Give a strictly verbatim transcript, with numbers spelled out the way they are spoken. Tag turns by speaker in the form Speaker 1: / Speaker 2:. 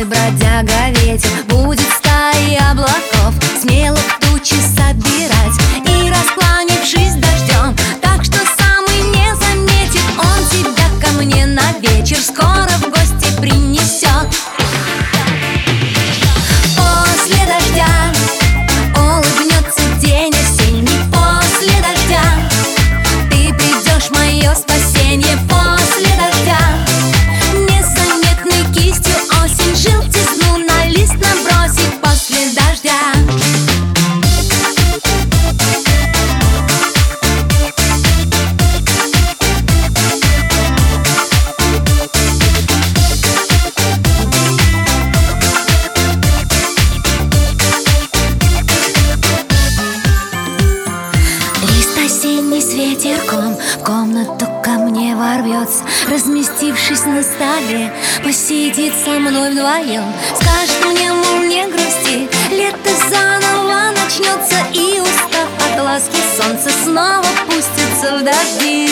Speaker 1: злой бродяга ветер будет стаи облаков смело тучи собирать и, раскланившись дождем, так что самый не заметит, он тебя ко мне на вечер скоро в гости принесет. После дождя улыбнется день осенний, после дождя ты придешь в мое спасение. После дождя незаметной кистью осень желтизну на лист набросит. После дождя осенний с ветерком в комнату ко мне ворвется, разместившись на столе, посидит со мной вдвоем. Скажет мне, мол, не грусти, лето заново начнется, и, устав от ласки солнца, снова пустится в дожди.